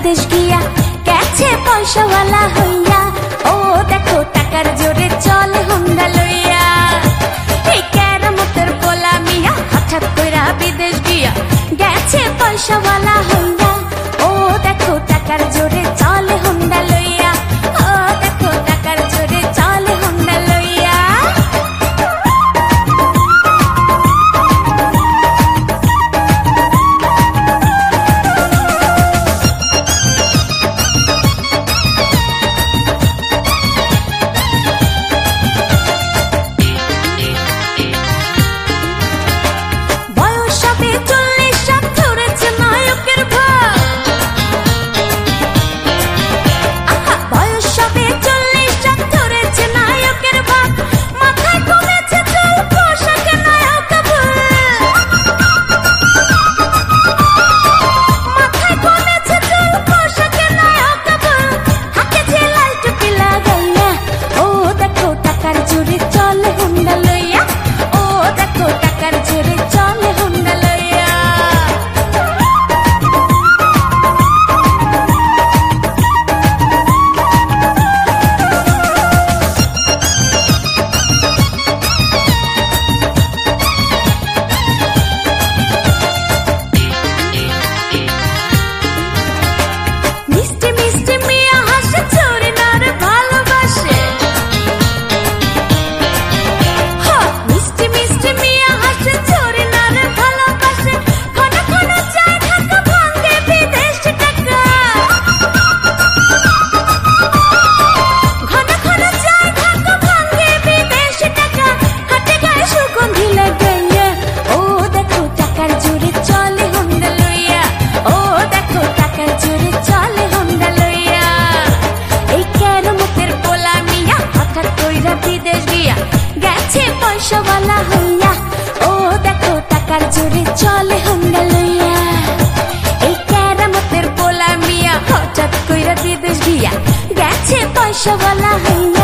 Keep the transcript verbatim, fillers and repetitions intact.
বিদেশ গিয়া গেছে পয়সাওয়ালা হইয়া। ও দেখো টাকার জোরে চলে হুন্ডা লইয়া। এই কেরামতের পোলা মিয়া হঠাৎ কইরা বিদেশ গিয়া গেছে পয়সাওয়ালা হইয়া। ও দেখো টাকার জোরে চলে হুন্ডা লইয়া। ও দেখো টাকার জোরে চলে হুন্ডা লইয়া। পয়সাওয়ালা হইয়া। ও দেখো টাকার জোরে চলে হুন্ডা লইয়া। এই কেরামতের পোলা মিয়া হঠাৎ কইরা বিদেশ গিয়া গেছে পয়সাওয়ালা হইয়া।